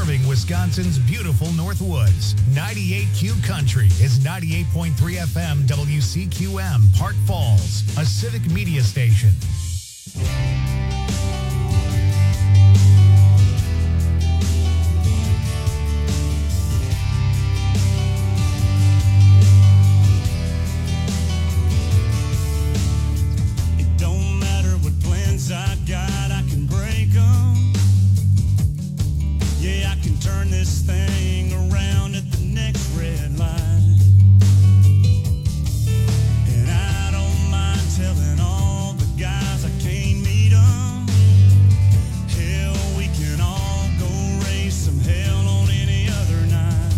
Serving Wisconsin's beautiful Northwoods. 98Q Country is 98.3 FM WCQM, Park Falls, a civic media station. It don't matter what plans I got, I can break them. Yeah, I can turn this thing around at the next red light. And I don't mind telling all the guys I can't meet them. Hell, we can all go raise some hell on any other night.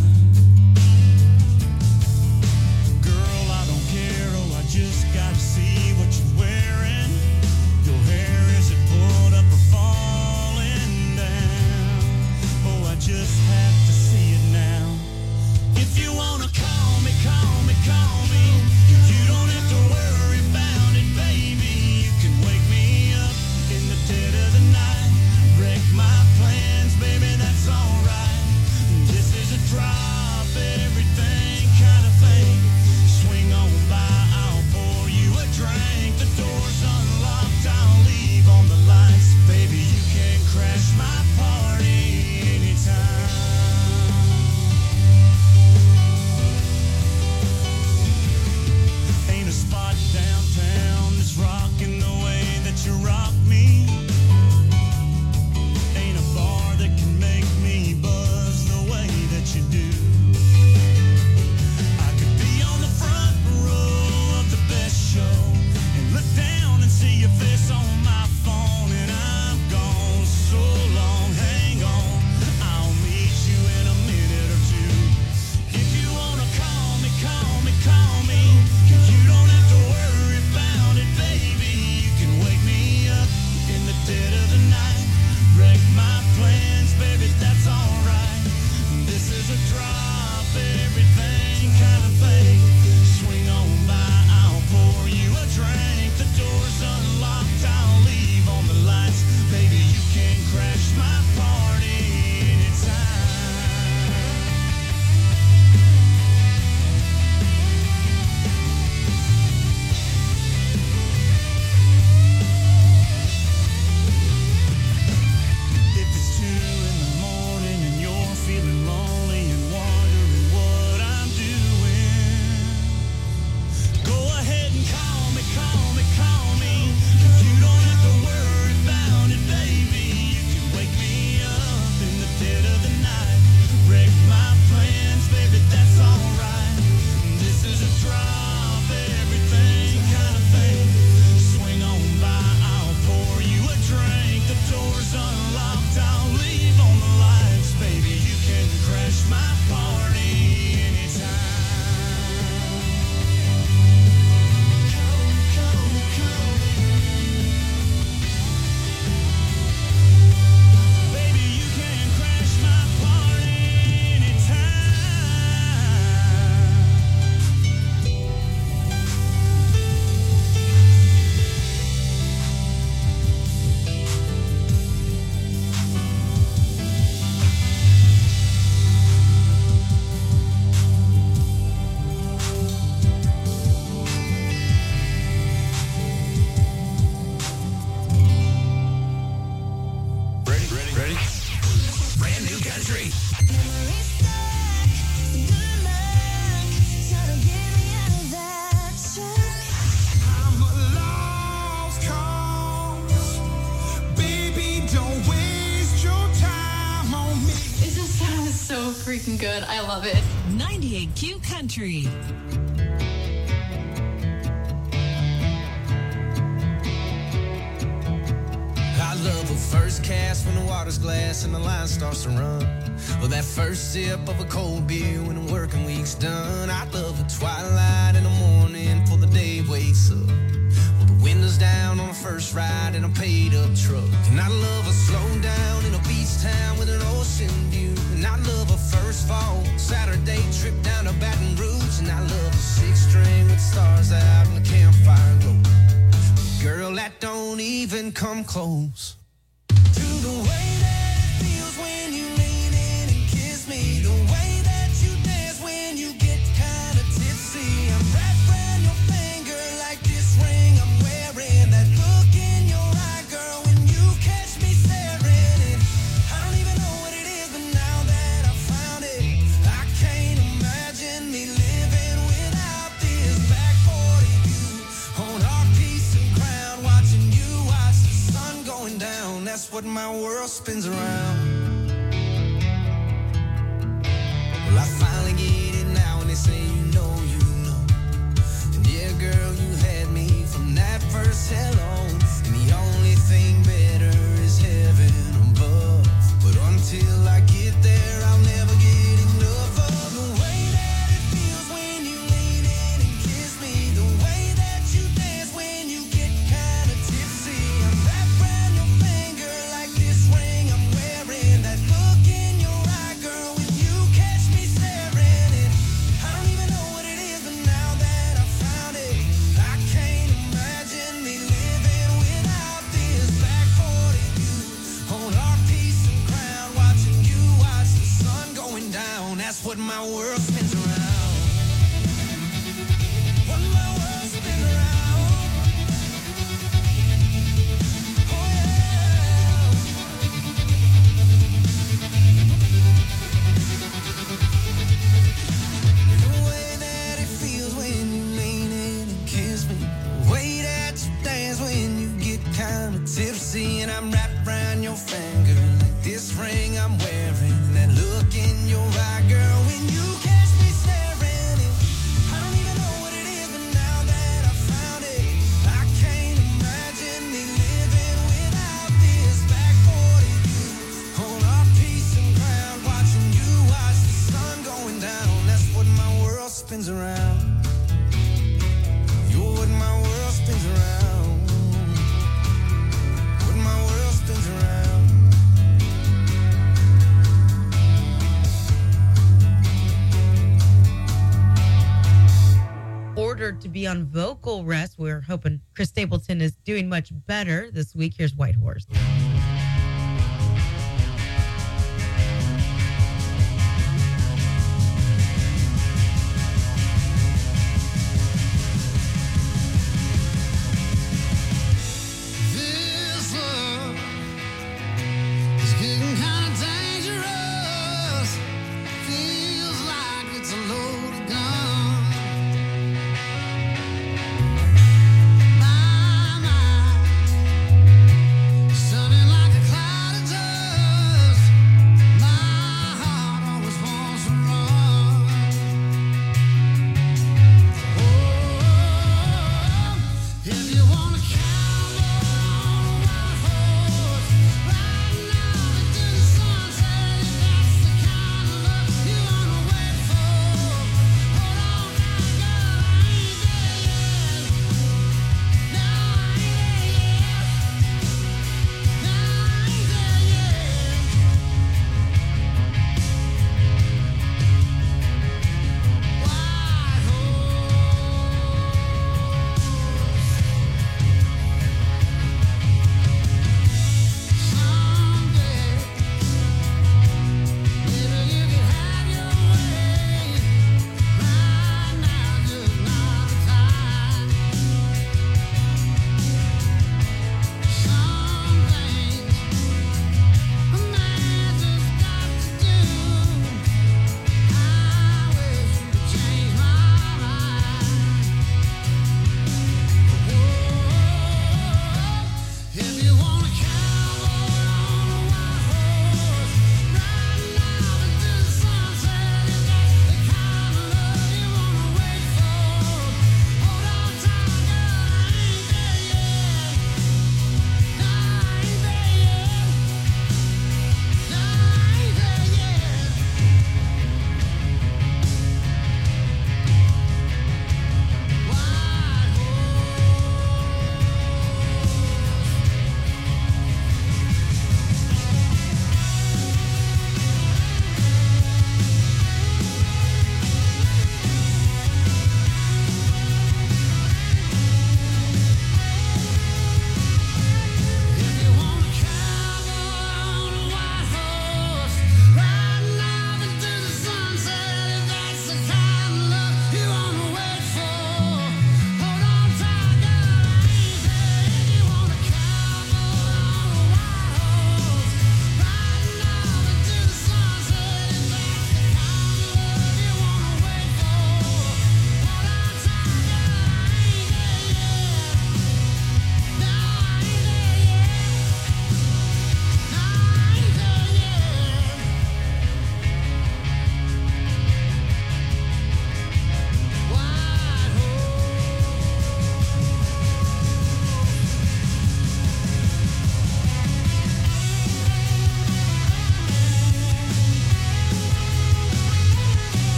Girl, I don't care, oh, I just gotta see what you're wearing. Your hair, is it pulled up or falling down? Oh, I just have to see it now. If you wanna call me, call me, call me. You don't have to worry about it, baby. You can wake me up in the dead of the night. Wreck my plans, baby, that's alright. This is a drop everything kind of thing. Swing on by, I'll pour you a drink. The door's unlocked, I'll leave on the lights. Baby, you can crash my party anytime. Ain't a spot downtown that's rocking the way that you rock me. Ain't a bar that can make me buzz the way that you do. I could be on the front row of the best show and look down and see your face on my phone, and I'm gone so long. Hang on, I'll meet you in a minute or two. If you wanna call me, call me, call me. 'Cause you don't have to worry about it, baby. You can wake me up in the dead of the night. Wreck my plans, baby, that's alright. This is a drop everything kind of thing. Swing on by, I'll pour you a drink. The door's unlocked, I'll leave on the lights. Baby, you can crash my party anytime. If it's 2 in the morning and you're feeling lonely and wondering what I'm doing, go ahead and call me, call me, call me. 'Cause you don't have to worry about it, baby. You can wake me up in the dead of the night. Wreck my plans, baby, that's alright. This is a drop everything kind of thing. Swing on by, I'll pour you a drink. The door's unlocked, I'll leave on the lights. Baby, you can crash my party anytime. Call me, call me, call me. Baby, you can crash my party anytime. Ready? Brand new country. I'm a lost cause. Baby, don't waste your time on me. It just sounds so freaking good. I love it. 98Q Country. I love a first cast when the water's glass and the line starts to run. Or that first sip of a cold beer when the working week's done. I love a twilight in the morning before the day wakes up. With the windows down on a first ride in a paid up truck. And I love a slow down in a beach town with an ocean view. And I love a first fall Saturday trip down to Baton Rouge. And I love a six string with stars out and the campfire glow. Girl, that don't even come close to the way that it feels when you lean in that's what my world spins around. Well, I finally get it now, and they say you know. And yeah, girl, you had me from that first hello. And the only thing better is heaven above. But until I get there, I'll never get enough of the way that it feels when you lean in and kiss me. The way that you dance when you get kind of tipsy. I'm wrapped around your finger like this ring I'm wearing. That look in your eye, girl, when you catch me staring. And I don't even know what it is, but now that I found it, I can't imagine me living without this. Back 40 you on our piece and crown, watching you watch the sun going down. That's what my world spins around. What my world spins around. Oh yeah. The way that it feels when you lean in and kiss me. The way that you dance when you get kind of tipsy. And I'm wrapped around your finger like this ring I'm wearing. That look in your eye, girl, when you catch me staring. And I don't even know what it is, but now that I found it, I can't imagine me living without this. Back 40 you on our peace and crown, watching you watch the sun going down. That's what my world spins around. You're what my world spins around. What my world spins around. Ordered to be on vocal rest. We're hoping Chris Stapleton is doing much better this week. Here's White Horse. This love is getting kind of dangerous. Feels like it's a loaded gun. My mind sunning like a cloud of dust. My heart always wants to run. Oh, if you wanna count on a white horse, right now into the sunset, if that's the kind of love you wanna wait for. Hold on now, girl, I ain't there yet. No, I ain't there yet. No, I ain't there yet. White horse.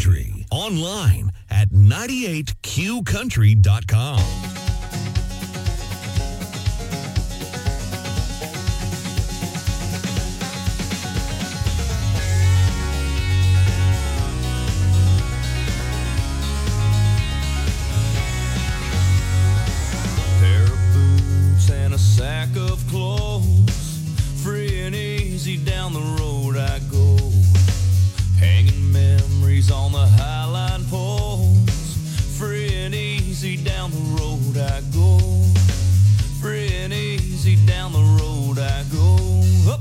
Country. Online at 98qcountry.com. Pair of boots and a sack of clothes, free and easy down the road I go, hanging memories on the highline poles. Free and easy down the road I go, free and easy down the road I go. Up.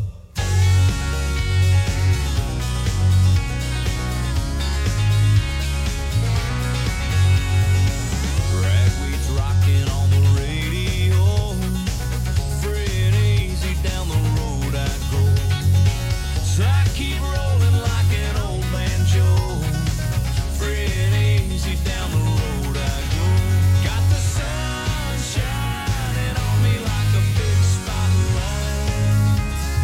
Ragweed's rocking on the radio, free and easy down the road I go. So I keep rolling like an old banjo, free and easy down the road I go. Got the sun shining on me like a big spotlight,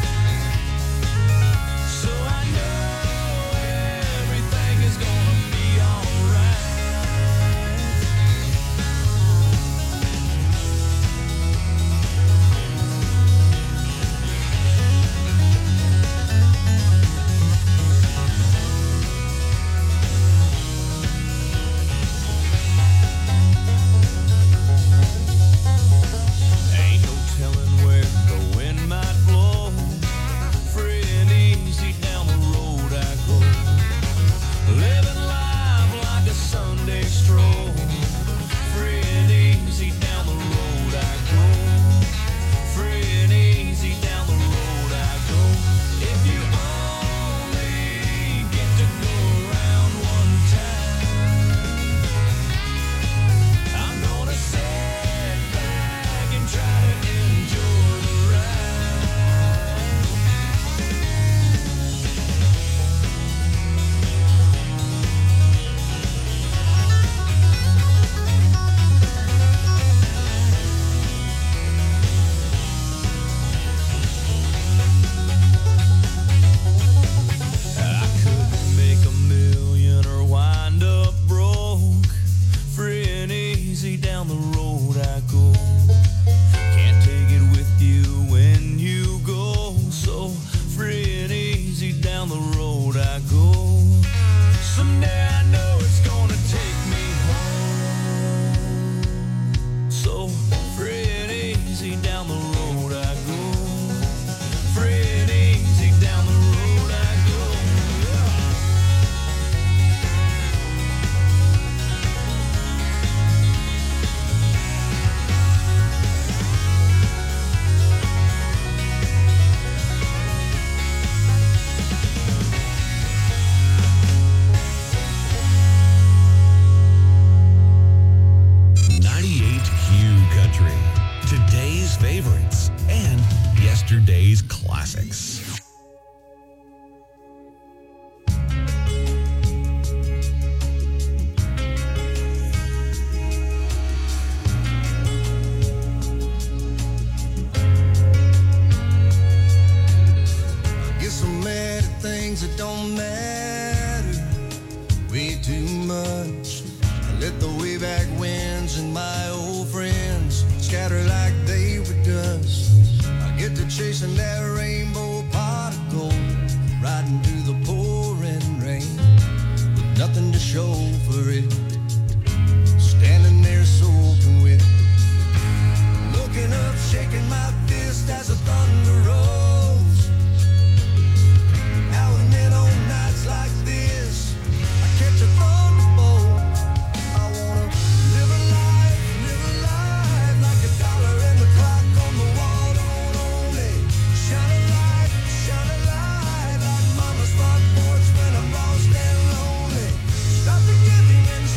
so I know everything is gonna be alright. Ain't no telling where the wind might blow, free and easy down the road I go, living life like a Sunday stroll, free and easy down the road I go, free and easy down the road I go. If you only get to go around one time, I'm gonna sit back and try to enjoy the ride. I could make a million or wind up broke, free and easy down the road I go. Can't take it with you when you go, so free and easy down the road I go. Someday I know it's gonna take me home, so free and easy down the road I go, free and easy down the road I go. Country. Today's favorites and yesterday's classics. I get so mad at things that don't matter way too much. I let the way back winds and my old friends scatter like they were dust. I get to chasing that rainbow pot of gold, riding through the pouring rain with nothing to show for it, standing there soaking wet, looking up, shaking my fist as the thunder rolls. Now and then on nights like this, I catch a thunderbolt. I wanna live a life like a dollar in the clock on the wall. Don't only shine a light like mama's front porch when I'm lost and lonely. Stop the giving and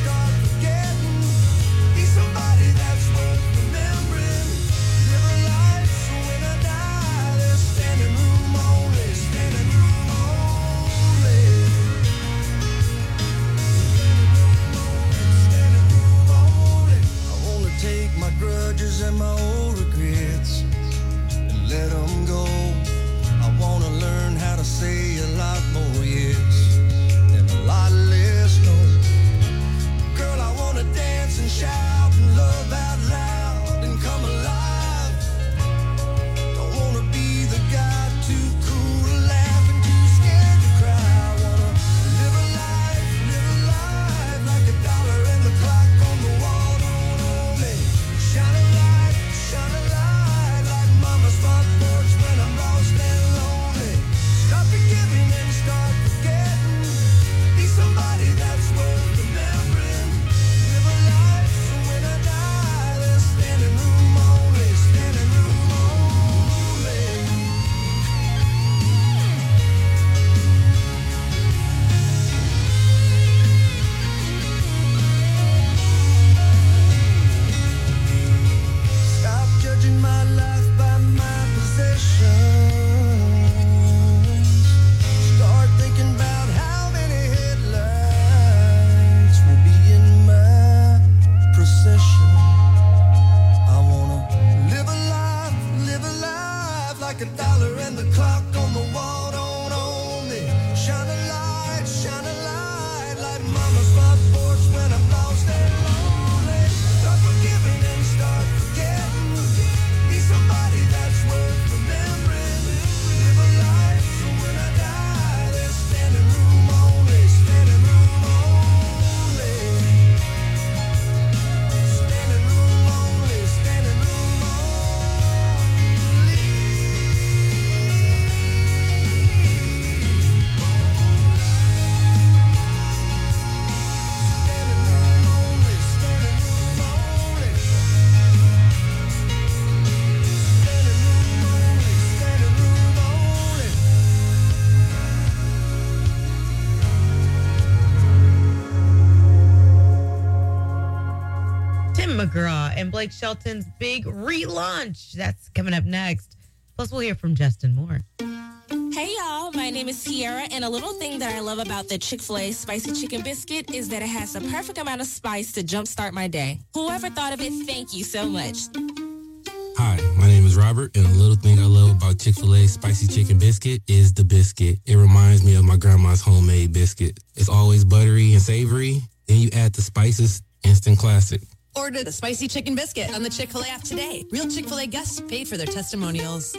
Tim McGraw and Blake Shelton's big relaunch. That's coming up next. Plus, we'll hear from Justin Moore. Hey y'all, my name is Sierra, and a little thing that I love about the Chick-fil-A Spicy Chicken Biscuit is that it has the perfect amount of spice to jumpstart my day. Whoever thought of it, thank you so much. Hi, my name is Robert, and a little thing I love about Chick-fil-A Spicy Chicken Biscuit is the biscuit. It reminds me of my grandma's homemade biscuit. It's always buttery and savory. Then you add the spices, instant classic. Order the Spicy Chicken Biscuit on the Chick-fil-A app today. Real Chick-fil-A guests paid for their testimonials.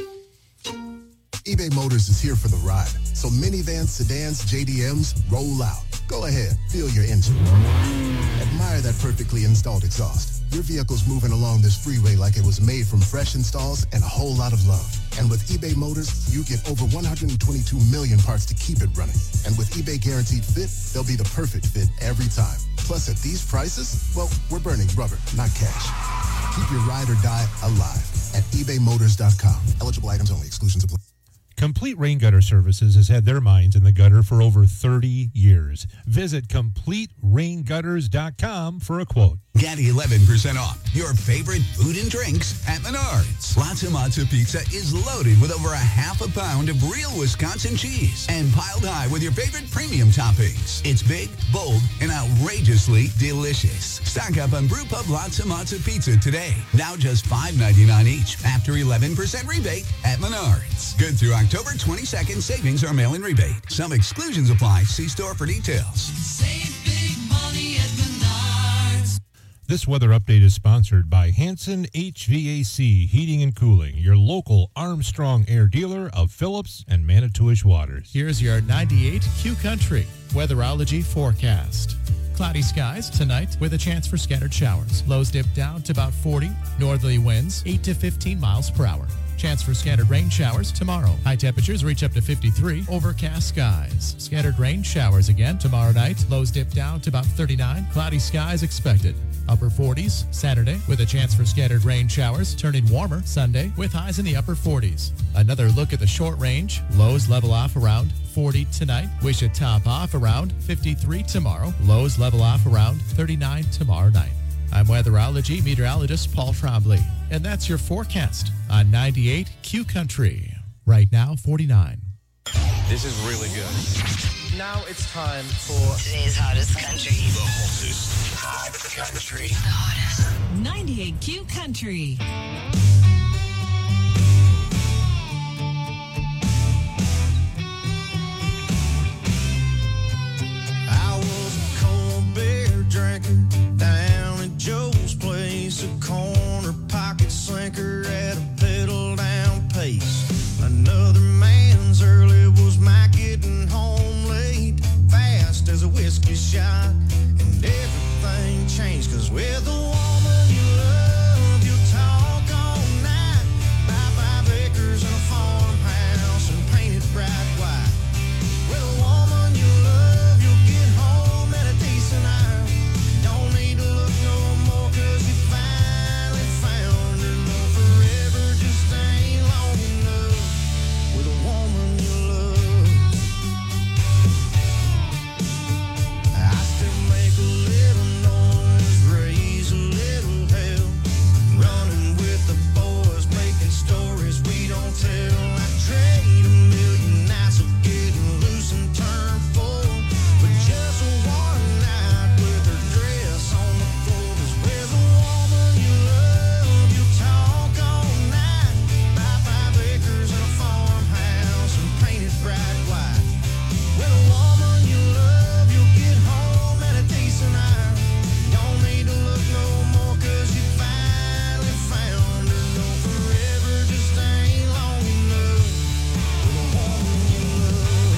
eBay Motors is here for the ride. So minivans, sedans, JDMs, roll out. Go ahead, feel your engine. Admire that perfectly installed exhaust. Your vehicle's moving along this freeway like it was made from fresh installs and a whole lot of love. And with eBay Motors, you get over 122 million parts to keep it running. And with eBay Guaranteed Fit, they'll be the perfect fit every time. Plus, at these prices, well, we're burning rubber, not cash. Keep your ride or die alive at ebaymotors.com. Eligible items only. Exclusions apply. Complete Rain Gutter Services has had their minds in the gutter for over 30 years. Visit CompleteRainGutters.com for a quote. Get 11% off your favorite food and drinks at Menards. Latza Matza Pizza is loaded with over a half a pound of real Wisconsin cheese and piled high with your favorite premium toppings. It's big, bold, and outrageously delicious. Stock up on Brewpub Latza Matza Pizza today. Now just $5.99 each after 11% rebate at Menards. Good through October 22nd. Savings or mail-in rebate. Some exclusions apply. See store for details. Save big money at Menards. This weather update is sponsored by Hanson HVAC Heating and Cooling, your local Armstrong Air dealer of Phillips and Manitowish Waters. Here's your 98 Q Country weatherology forecast. Cloudy skies tonight with a chance for scattered showers. Lows dip down to about 40. Northerly winds 8 to 15 miles per hour. Chance for scattered rain showers tomorrow. High temperatures reach up to 53. Overcast skies. Scattered rain showers again tomorrow night. Lows dip down to about 39. Cloudy skies expected. Upper 40s Saturday with a chance for scattered rain showers. Turning warmer Sunday with highs in the upper 40s. Another look at the short range. Lows level off around 40 tonight. We should top off around 53 tomorrow. Lows level off around 39 tomorrow night. I'm weatherology meteorologist Paul Trombley, and that's your forecast on 98 Q Country. Right now, 49. This is really good. Now it's time for today's hottest country. The hottest hot country. The hottest. 98 Q Country. I was a cold beer drinker down at Joe's place, a corner pocket sinker at a pedal down pace. Another man's early was my getting home late, fast as a whiskey shot, and everything changed, 'cause with the woman you love, you talk all night, buy 5 acres and a farmhouse and paint it bright white. With a woman you love, you'll get home at a decent hour. Don't need to look no more, 'cause you finally found her. No, forever just ain't long enough with a woman you love. I still make a little noise, raise a little hell, running with the boys, making stories we don't tell. I trade a million nights of getting loose and turn full, but just one night with her dress on the floor. 'Cause with a woman you love, you talk all night, buy 5 acres and a farmhouse and paint it bright white. With a woman you love, you'll get home at a decent hour. Don't need to look no more, 'cause you finally found her. No, forever just ain't long enough with a woman you love.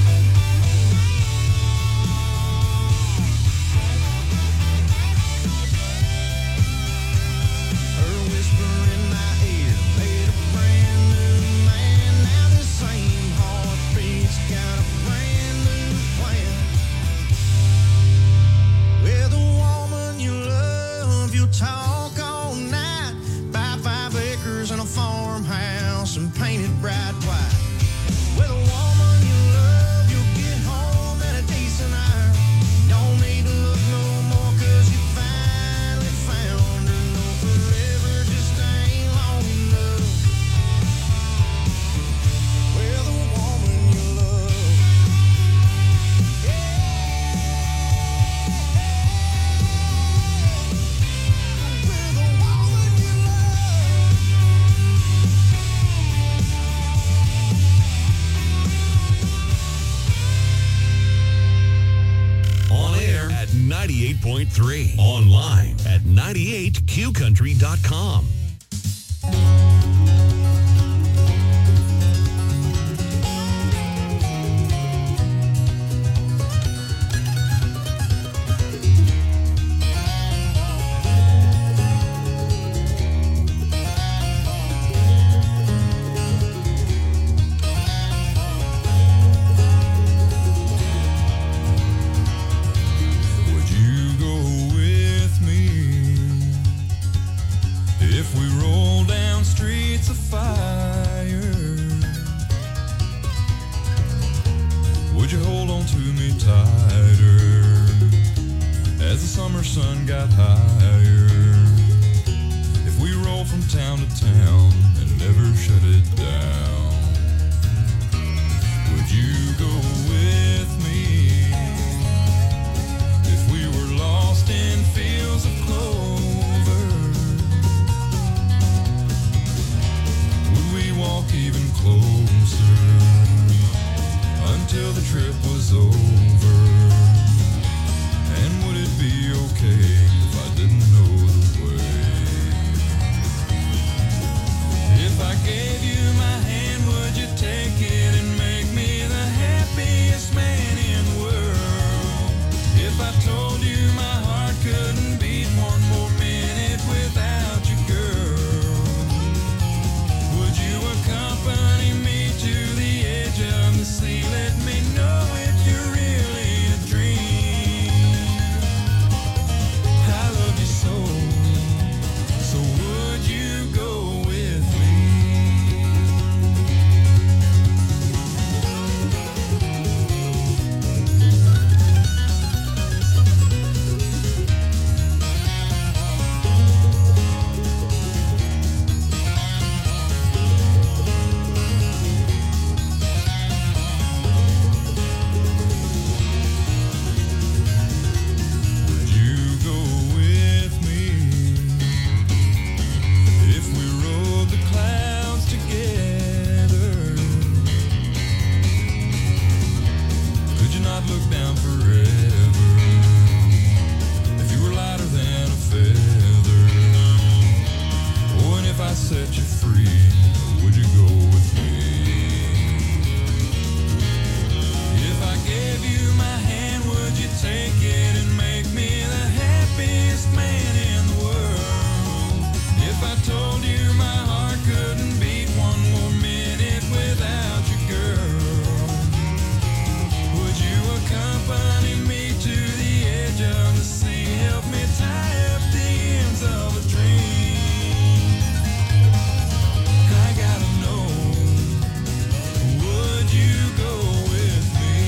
Her whisper in my ear made a brand new man. Now the same heartbeat's got a brand new plan. With a woman you love, you'll talk all night, buy 5 acres and a farmhouse and paint it bright white. With a woman you love, you'll get home at a decent hour. Don't need to look no more, 'cause you finally found 98.3. Online at 98qcountry.com. Would you go with me if we roll down streets of fire? Would you hold on to me tighter as the summer sun got higher? If we roll from town to town and never shut it down, would you go with me if we were lost in fields of clover? Would we walk even closer until the trip was over? And would it be okay if I didn't know the way? If I gave you my hand, would you take it and make me the happiest man in the world? If I told you my heart couldn't beat one more minute without you, girl, would you accompany me to the edge of the sea? Let me know if you're really a dream. I love you so, so would you go with me? Would you go with me if we rode the clouds together? Could you not look down forever if you were lighter than a feather? Oh, and if I set you free, would you go with me? If I gave you my hand, would you take it and make me the happiest man in the world? If I told you my heart couldn't beat one more minute without you, girl, would you accompany me to the edge of the sea? Help me tie up the ends of a dream. I gotta know, would you go with me?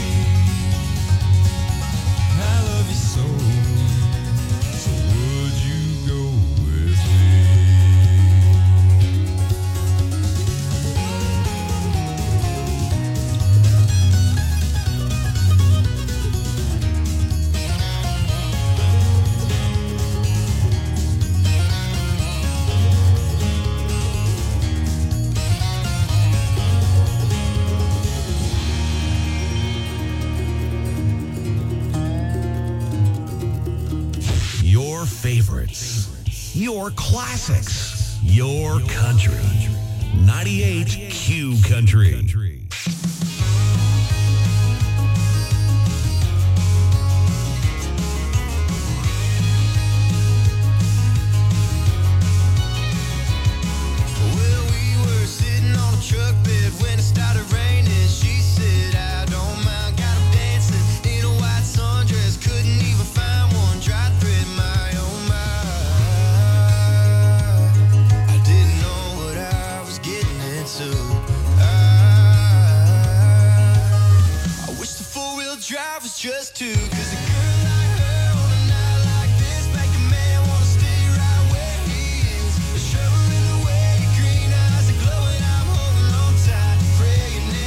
I love you so, so would you go with me? Your favorites, your classics, your country. 98Q Country. Well, we were sitting on a truck bed when it started raining. She said, I don't mind, got 'em dancing in a white sundress. Couldn't even find one dry thread, my oh my. I didn't know what I was getting into. I wish the four-wheel drive was just two, 'cause a girl like her on a night like this make a man wanna stay right where he is. The shovel in the way, your green eyes are glowing. I'm holding on tight, praying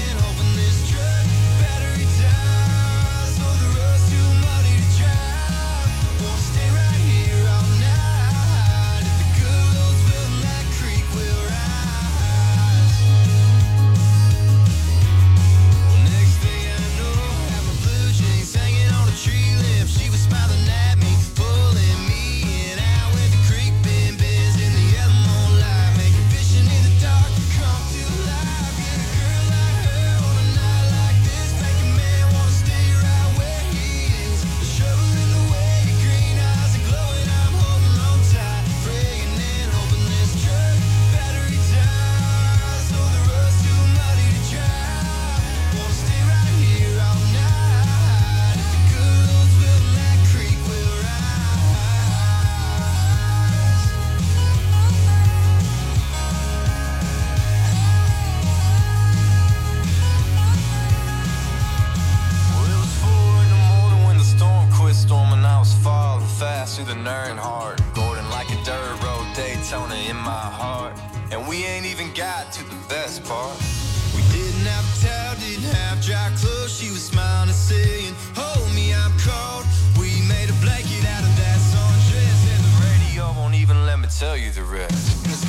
to the nerd and hard. Gordon like a dirt road Daytona in my heart. And we ain't even got to the best part. We didn't have a towel, didn't have dry clothes. She was smiling and saying, hold me, I'm cold. We made a blanket out of that sundress, and the radio won't even let me tell you the rest.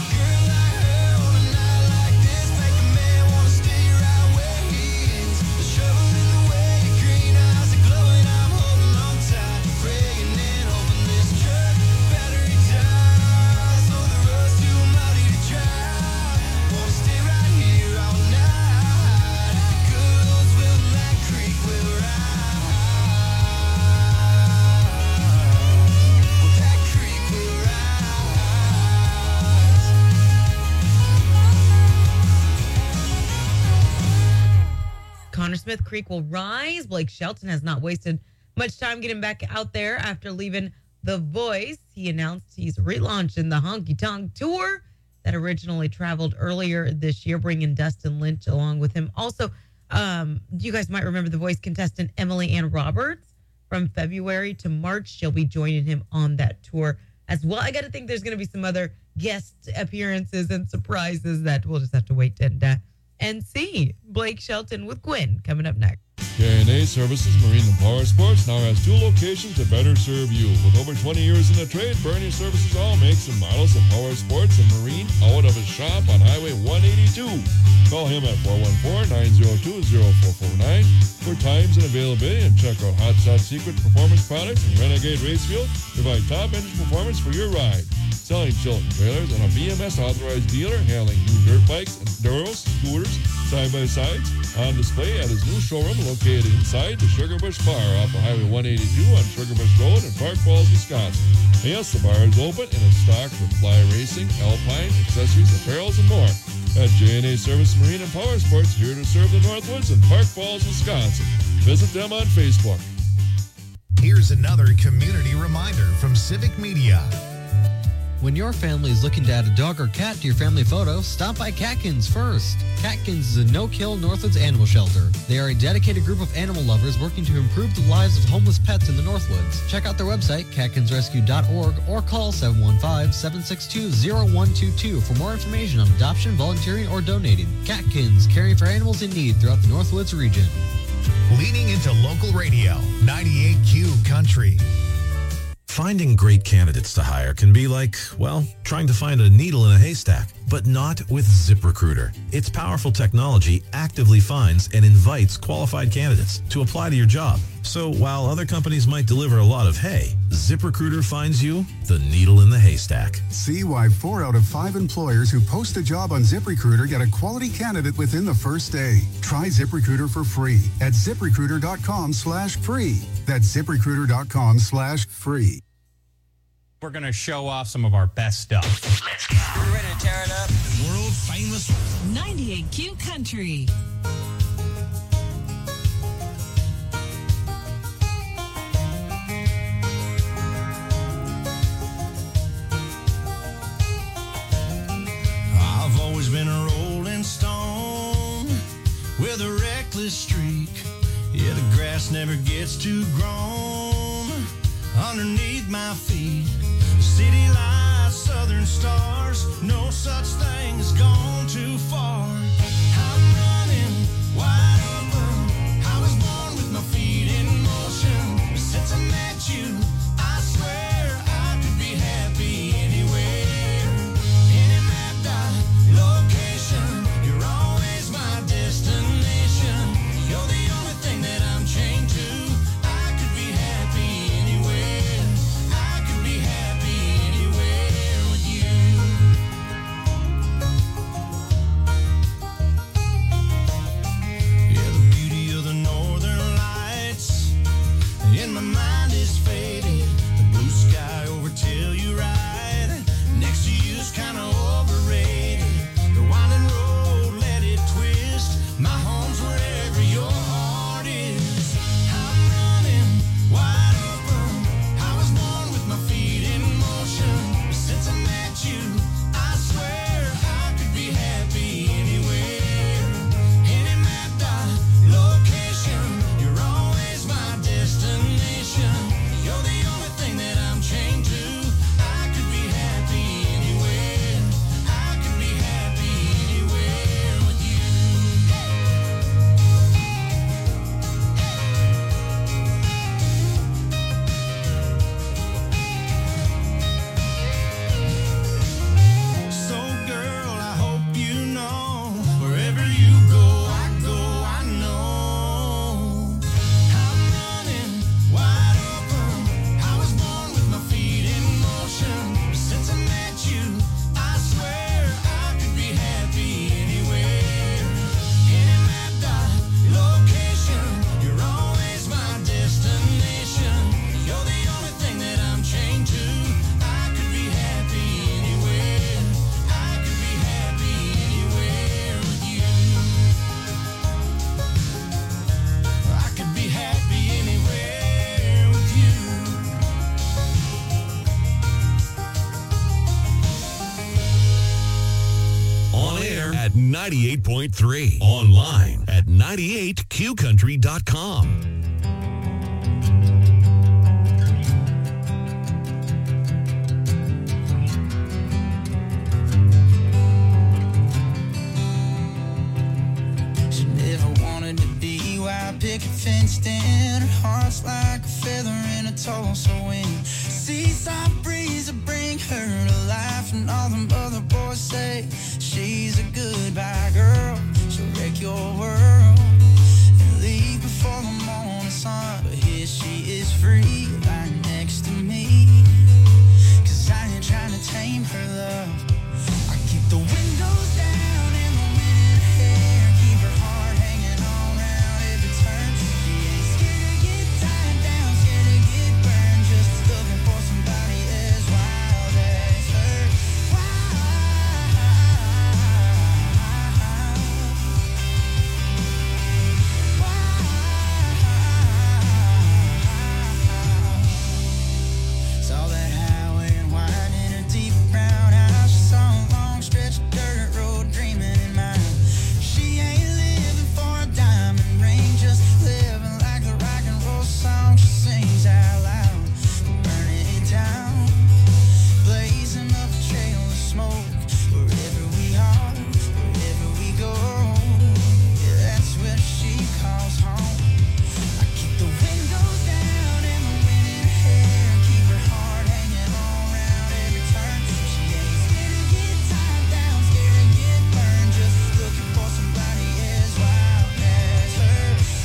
Connor Smith Creek will rise. Blake Shelton has not wasted much time getting back out there after leaving The Voice. He announced he's relaunching the Honky Tonk Tour that originally traveled earlier this year, bringing Dustin Lynch along with him. Also, you guys might remember The Voice contestant Emily Ann Roberts from February to March. She'll be joining him on that tour as well. I got to think there's going to be some other guest appearances and surprises that we'll just have to wait and see. Blake Shelton with Gwen coming up next. K&A Services Marine and Power Sports now has 2 locations to better serve you. With over 20 years in the trade, Bernie Services all makes and models of power sports and marine out of his shop on Highway 182. Call him at 414-902-0449 for times and availability, and check out Hot Shot Secret Performance Products and Renegade Racefield. Provide top engine performance for your ride. Selling Chilton trailers and a BMS authorized dealer, handling new dirt bikes, enduros, scooters, side-by-sides, on display at his new showroom located inside the Sugarbush Bar off of Highway 182 on Sugarbush Road in Park Falls, Wisconsin. And yes, the bar is open and is stocked with fly racing, alpine, accessories, apparels, and more. At J&A Service Marine and Power Sports, here to serve the Northwoods in Park Falls, Wisconsin. Visit them on Facebook. Here's another community reminder from Civic Media. When your family is looking to add a dog or cat to your family photo, stop by Catkins first. Catkins is a no-kill Northwoods animal shelter. They are a dedicated group of animal lovers working to improve the lives of homeless pets in the Northwoods. Check out their website, catkinsrescue.org, or call 715-762-0122 for more information on adoption, volunteering, or donating. Catkins, caring for animals in need throughout the Northwoods region. Leaning into local radio, 98Q Country. Finding great candidates to hire can be like, well, trying to find a needle in a haystack, but not with ZipRecruiter. Its powerful technology actively finds and invites qualified candidates to apply to your job. So while other companies might deliver a lot of hay, ZipRecruiter finds you the needle in the haystack. See why 4 out of 5 employers who post a job on ZipRecruiter get a quality candidate within the first day. Try ZipRecruiter for free at ZipRecruiter.com/free. That's ZipRecruiter.com/free. We're going to show off some of our best stuff. Let's go. You ready to tear it up? World famous 98Q Country. I've always been a rolling stone with a reckless streak. Yeah, the grass never gets too grown underneath my feet. City lights, southern stars, no such thing as gone too far. I'm running wide open. I was born with my feet in motion. Since I met you, I swear I could be happy anywhere. Any mapped out location, you're always my destination. You're the only thing that I'm chained to. I could be happy anywhere. I could be happy anywhere with you. at 98.3. Online at 98QCountry.com. She never wanted to be wild picket fenced in. Her heart's like a feather in a Tulsa wind. Seaside breeze will bring her to life, and all them other boys say she's a goodbye girl. She'll wreck your world and leave before the morning sun. But here she is free, lying next to me. 'Cause I ain't trying to tame her love. I keep the windows down and the wind in her hair. Keep her heart hanging on round every turn. She ain't scared to get tied down, scared to get burned. Just looking for somebody as wild as her. Saw that highway and wine in her deep brown eyes. She saw a long stretch of dirt road dreaming in mind. She ain't living for a diamond ring, just living like the rock and roll song she sings out loud. Burning down, blazing up a trail of smoke. Wherever we are, wherever we go, yeah, that's where she calls home. I keep the windows down and the wind in her hair. Keep her heart hanging on round every turn. She ain't scared to get tied down, scared to get burned. Just looking for somebody as wild as her.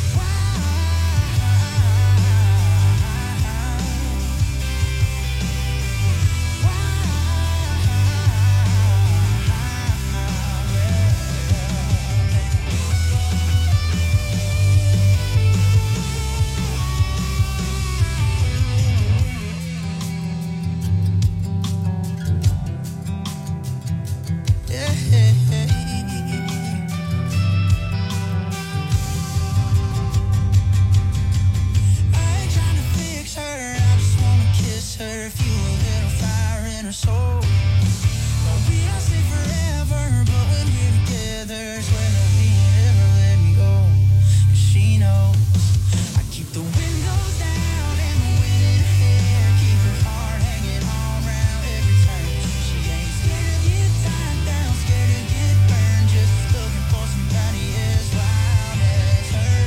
I ain't trying to fix her, I just wanna kiss her, fuel a little fire in her soul. We don't stay forever, but when we're together, swear that we ain't ever let me go. 'Cause she knows I keep the windows down and the wind in her hair. Keep her heart hanging on round every turn. She ain't scared to get tied down, scared to get burned. Just looking for somebody as wild as her.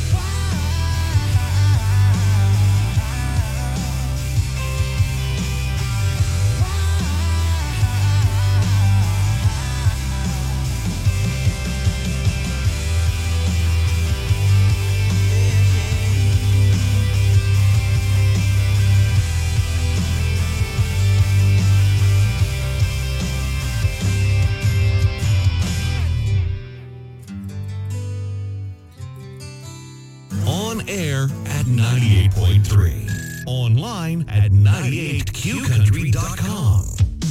On air at 98.3. Online at 98QCountry.com.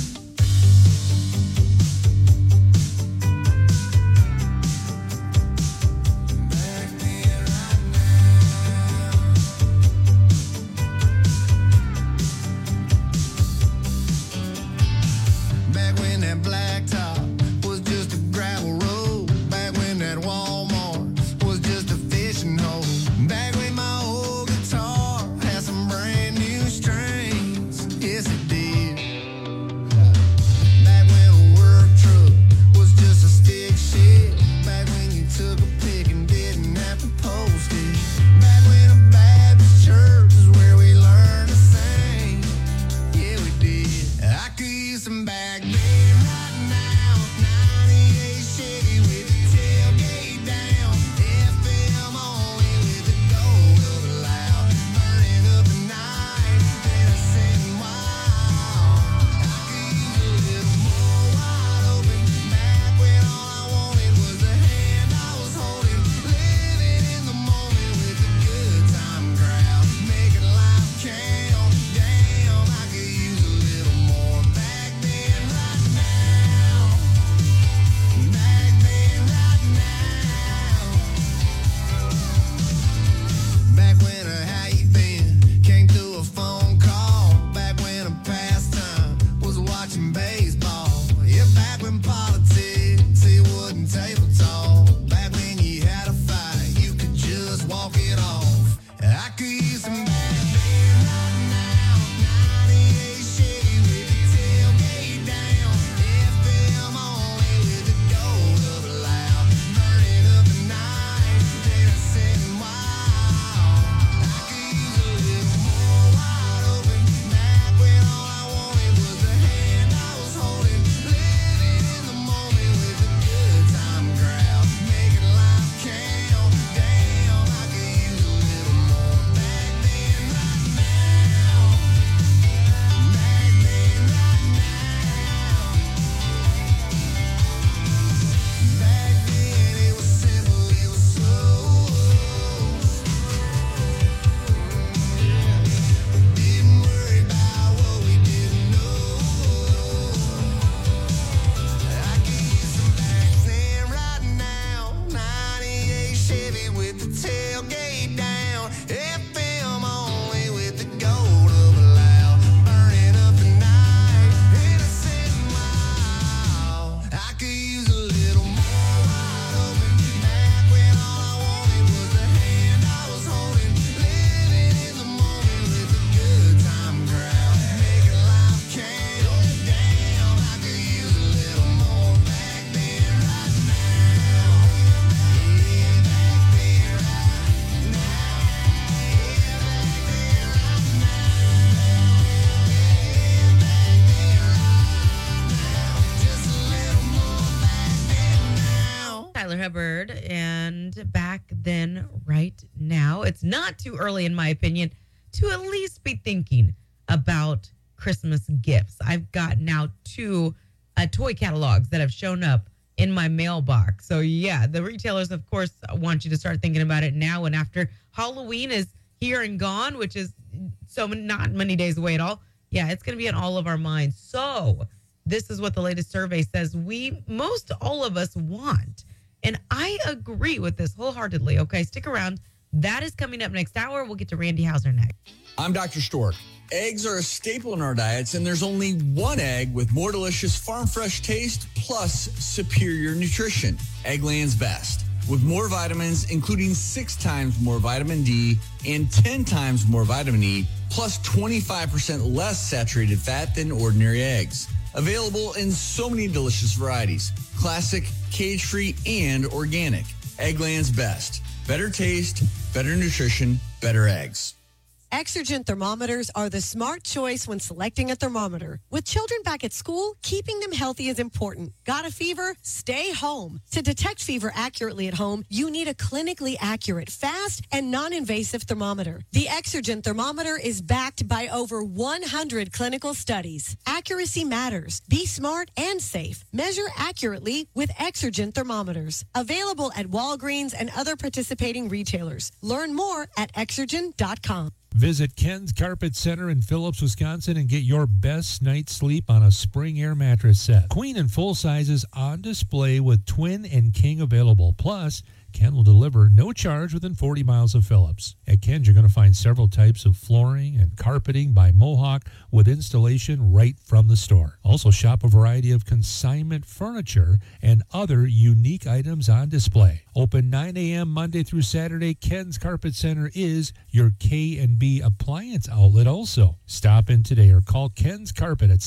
Back when that blacktop was just a gravel road. Back when that Walmart was just a fishing hole. Back when my old guitar had some brand new strings. Yes, it did. Back when a work truck was just a stick shift. Back when you took a pic and didn't have to post it. Back when a Baptist church is where we learned to sing. Yeah, we did. I could use some back then right now. then right now, it's not too early, in my opinion, to at least be thinking about Christmas gifts. I've got now 2 toy catalogs that have shown up in my mailbox. So yeah, the retailers, of course, want you to start thinking about it now. And after Halloween is here and gone, which is not many days away at all, yeah, it's going to be on all of our minds. So this is what the latest survey says most all of us want. And I agree with this wholeheartedly. Okay, stick around. That is coming up next hour. We'll get to Randy Hauser next. I'm Dr. Stork. Eggs are a staple in our diets, and there's only one egg with more delicious farm fresh taste plus superior nutrition. Eggland's Best. With more vitamins, including 6 times more vitamin D and 10 times more vitamin E, plus 25% less saturated fat than ordinary eggs. Available in so many delicious varieties. Classic, cage-free, and organic. Eggland's Best. Better taste, better nutrition, better eggs. Exergen thermometers are the smart choice when selecting a thermometer. With children back at school, keeping them healthy is important. Got a fever? Stay home. To detect fever accurately at home, you need a clinically accurate, fast, and non-invasive thermometer. The Exergen thermometer is backed by over 100 clinical studies. Accuracy matters. Be smart and safe. Measure accurately with Exergen thermometers. Available at Walgreens and other participating retailers. Learn more at Exergen.com. Visit Ken's Carpet Center in Phillips, Wisconsin and get your best night's sleep on a Spring Air mattress set. Queen and full sizes on display with twin and king available. Plus, Ken will deliver no charge within 40 miles of Phillips. At Ken's, you're going to find several types of flooring and carpeting by Mohawk with installation right from the store. Also, shop a variety of consignment furniture and other unique items on display. Open 9 a.m. Monday through Saturday, Ken's Carpet Center is your K&B appliance outlet also. Stop in today or call Ken's Carpet at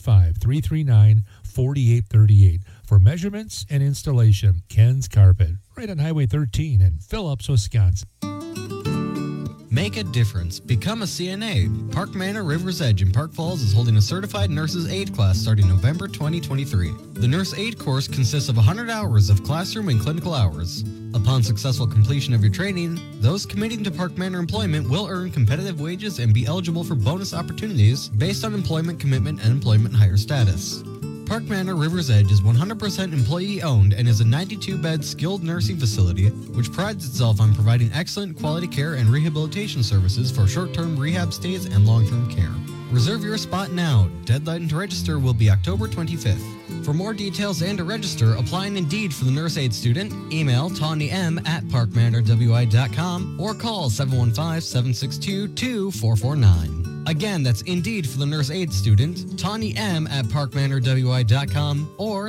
715-339-4838 for measurements and installation. Ken's Carpet, right on Highway 13 in Phillips, Wisconsin. Make a difference. Become a CNA. Park Manor River's Edge in Park Falls is holding a Certified Nurses Aid class starting November 2023. The Nurse Aid course consists of 100 hours of classroom and clinical hours. Upon successful completion of your training, those committing to Park Manor employment will earn competitive wages and be eligible for bonus opportunities based on employment commitment and employment hire status. Park Manor River's Edge is 100% employee-owned and is a 92-bed skilled nursing facility which prides itself on providing excellent quality care and rehabilitation services for short-term rehab stays and long-term care. Reserve your spot now. Deadline to register will be October 25th. For more details and to register, apply on Indeed for the Nurse Aid student, email TawnyM@parkmanorwi.com or call 715-762-2449. Again, that's Indeed for the Nurse Aid student, Tawny M at parkmanorwi.com or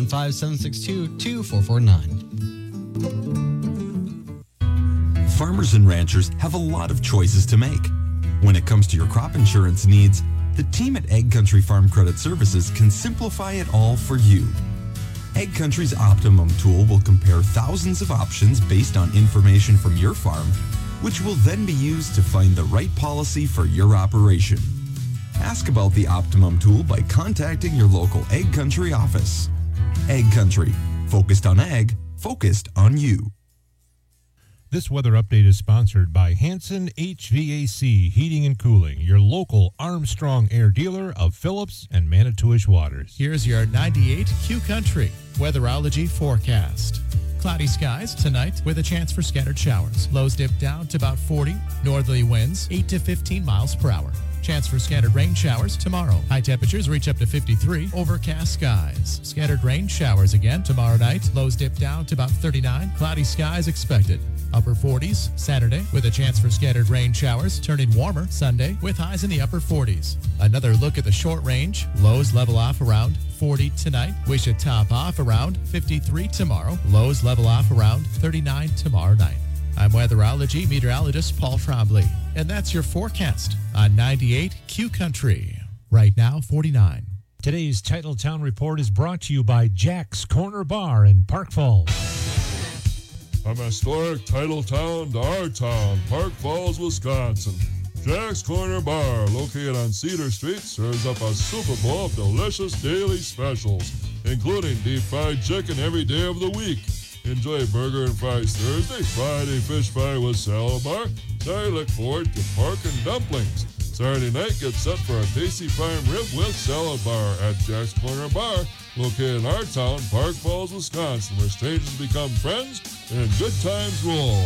715-762-2449. Farmers and ranchers have a lot of choices to make. When it comes to your crop insurance needs, the team at Ag Country Farm Credit Services can simplify it all for you. Ag Country's Optimum tool will compare thousands of options based on information from your farm, which will then be used to find the right policy for your operation. Ask about the Optimum tool by contacting your local Ag Country office. Ag Country, focused on ag, focused on you. This weather update is sponsored by Hanson HVAC Heating and Cooling, your local Armstrong Air dealer of Phillips and Manitowish Waters. Here's your 98 Q Country weatherology forecast. Cloudy skies tonight with a chance for scattered showers. Lows dip down to about 40. Northerly winds 8 to 15 miles per hour. Chance for scattered rain showers tomorrow. High temperatures reach up to 53. Overcast skies. Scattered rain showers again tomorrow night. Lows dip down to about 39. Cloudy skies expected. Upper 40s Saturday with a chance for scattered rain showers, turning warmer Sunday with highs in the upper 40s. Another look at the short range. Lows level off around 40 tonight. We should top off around 53 tomorrow. Lows level off around 39 tomorrow night. I'm weatherology meteorologist Paul Trombley, and that's your forecast on 98 Q Country. Right now, 49. Today's Titletown Report is brought to you by Jack's Corner Bar in Park Falls. From historic Titletown to our town, Park Falls, Wisconsin. Jack's Corner Bar, located on Cedar Street, serves up a super bowl of delicious daily specials, including deep fried chicken every day of the week. Enjoy burger and fries Thursday, Friday fish fry with salad bar. Saturday, look forward to pork and dumplings. Saturday night, get set for a tasty prime rib with salad bar at Jack's Corner Bar, located in our town, Park Falls, Wisconsin, where strangers become friends and good times roll.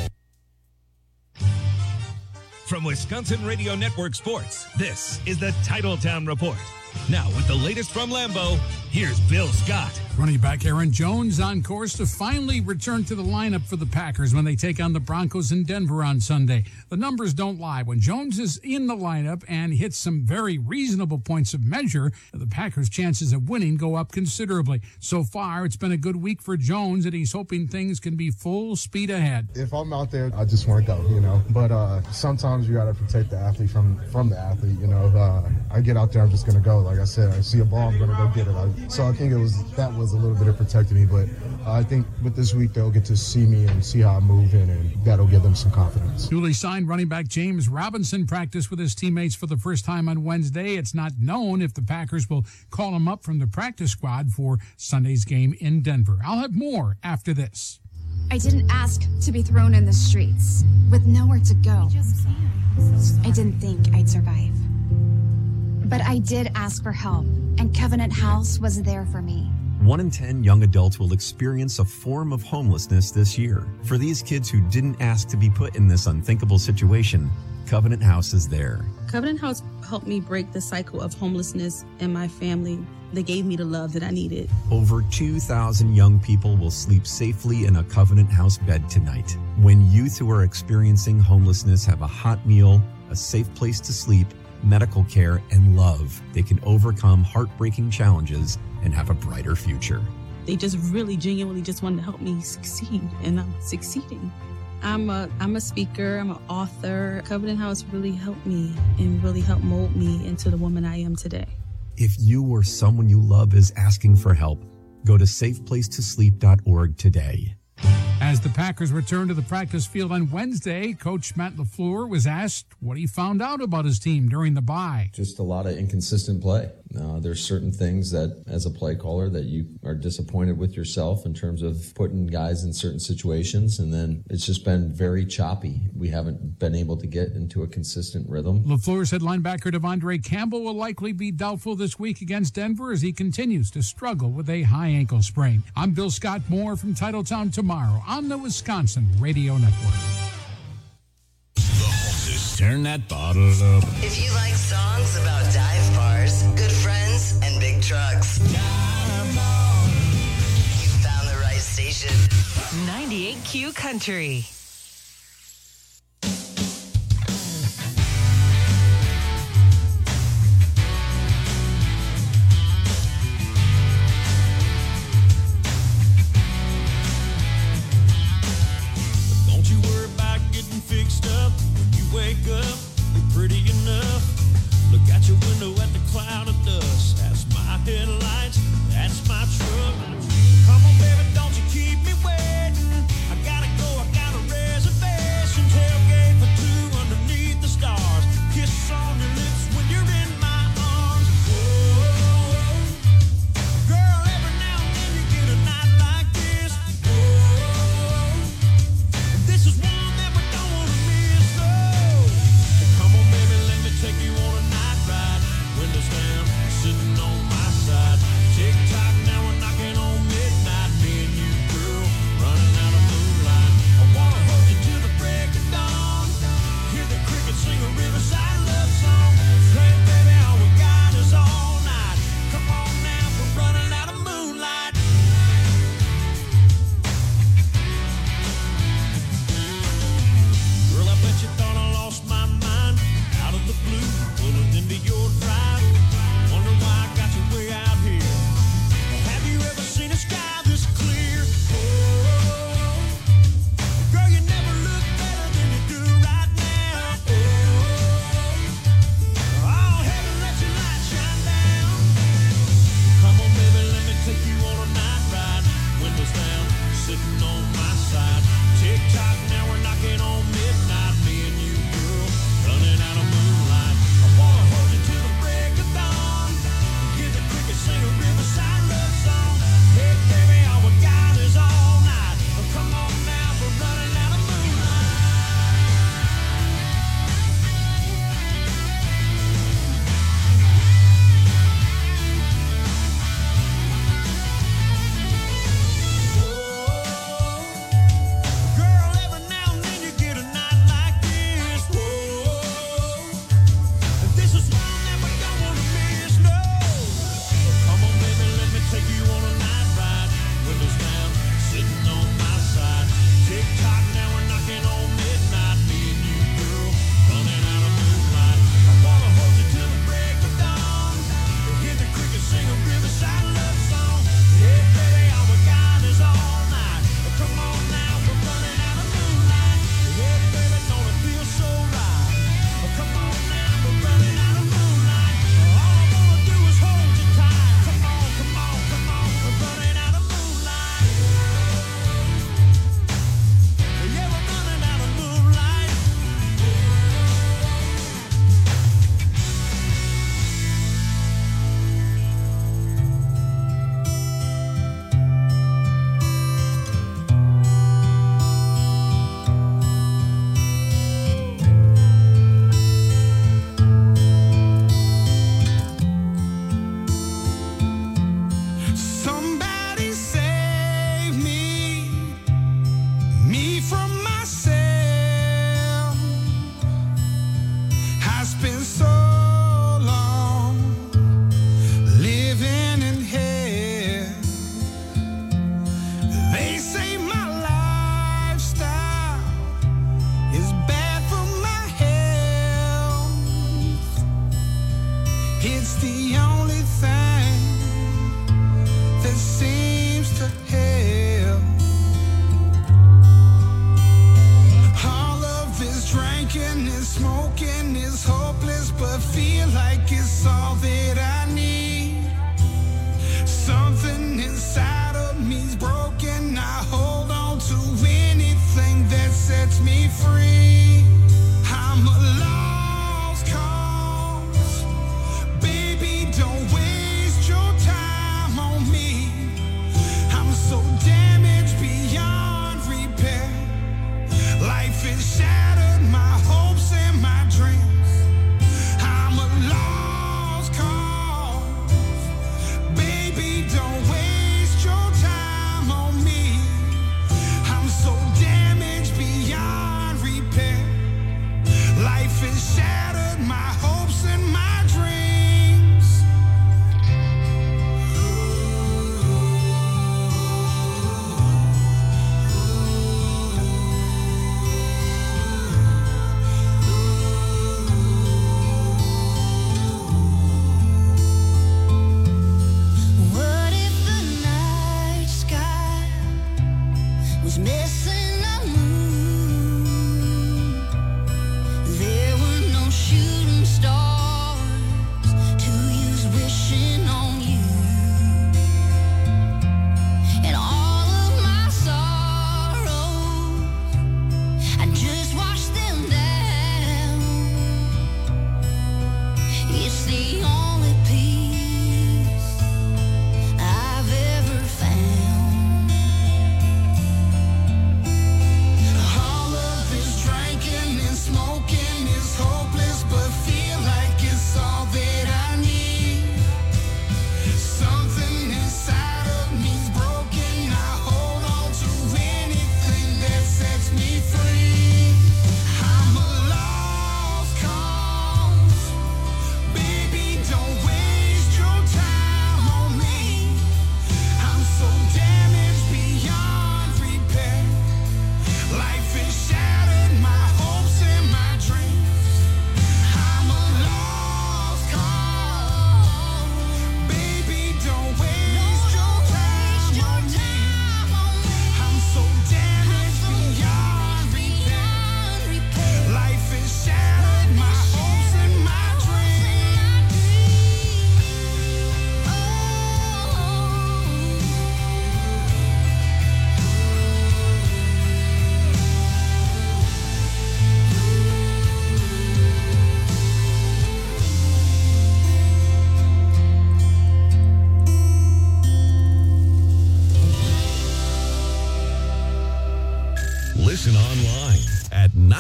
From Wisconsin Radio Network Sports, this is the Titletown Report. Now, with the latest from Lambeau, here's Bill Scott. Running back Aaron Jones on course to finally return to the lineup for the Packers when they take on the Broncos in Denver on Sunday. The numbers don't lie. When Jones is in the lineup and hits some very reasonable points of measure, the Packers' chances of winning go up considerably. So far, it's been a good week for Jones, and he's hoping things can be full speed ahead. If I'm out there, I just want to go, you know. But sometimes you got to protect the athlete from the athlete, you know. I get out there, I'm just going to go. Like I said, I see a ball, I'm going to go get it. So I think that was a little bit of protecting me. But I think with this week, they'll get to see me and see how I move in, and that'll give them some confidence. Newly signed running back James Robinson practiced with his teammates for the first time on Wednesday. It's not known if the Packers will call him up from the practice squad for Sunday's game in Denver. I'll have more after this. I didn't ask to be thrown in the streets with nowhere to go. I didn't think I'd survive. But I did ask for help, and Covenant House was there for me. 1 in 10 young adults will experience a form of homelessness this year. For these kids who didn't ask to be put in this unthinkable situation, Covenant House is there. Covenant House helped me break the cycle of homelessness in my family. They gave me the love that I needed. Over 2,000 young people will sleep safely in a Covenant House bed tonight. When youth who are experiencing homelessness have a hot meal, a safe place to sleep, medical care, and love, they can overcome heartbreaking challenges and have a brighter future. They just really genuinely just wanted to help me succeed, and I'm succeeding. I'm a speaker, I'm an author. Covenant House really helped me and really helped mold me into the woman I am today. If you or someone you love is asking for help, go to safeplacetosleep.org today. As the Packers return to the practice field on Wednesday, Coach Matt LaFleur was asked what he found out about his team during the bye. Just a lot of inconsistent play. There's certain things that, as a play caller, that you are disappointed with yourself in terms of putting guys in certain situations, and then it's just been very choppy. We haven't been able to get into a consistent rhythm. LaFleur said linebacker Devondre Campbell will likely be doubtful this week against Denver as he continues to struggle with a high ankle sprain. I'm Bill Scott. More from Titletown tomorrow on the Wisconsin Radio Network. Turn that bottle up. If you like songs about dive bars, good friends, and big trucks, you found the right station. 98Q Country. Don't you worry about getting fixed up. Wake up, you're pretty enough. Look out your window at the cloud of dust. That's my headlights, that's my truck. Come on, baby, don't you keep me waiting. I gotta go, I gotta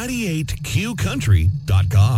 98QCountry.com.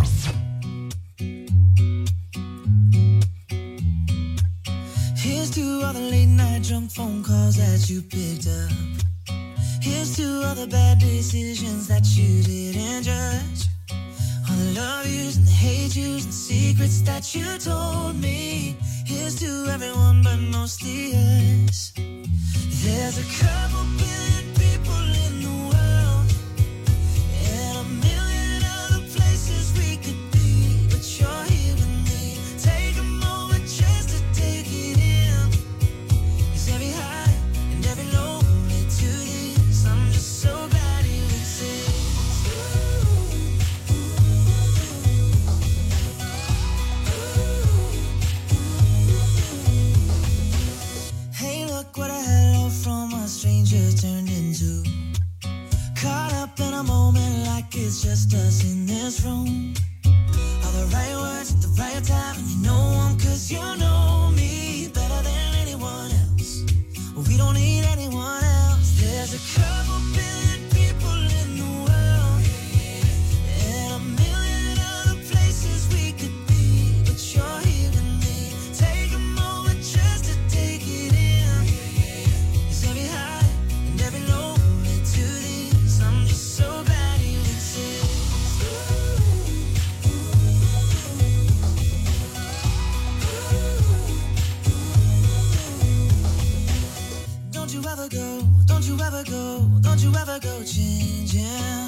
Here's to all the late night drunk phone calls that you picked up. Here's to all the bad decisions that you didn't judge. All the love yous and the hate yous and secrets that you told me. Here's to everyone but mostly us. There's a couple billion people in the world and a million other places we could be, but you're here with me. Take a moment just to take it in. 'Cause every high and every low led to this. I'm just so glad you exist. Hey, look what a hello from a stranger turned into. Caught up in a moment like it's just us in this room. All the right words at the right time, and you know them 'cause you know me better than anyone else. Well, we don't need anyone else. There's a couple billion people in the world and a million other places we could be, but you're here with me. Take a moment just to take it in. 'Cause every high and every low led to this. I'm just so glad you exist. Don't you ever go, don't you ever go, don't you ever go changing.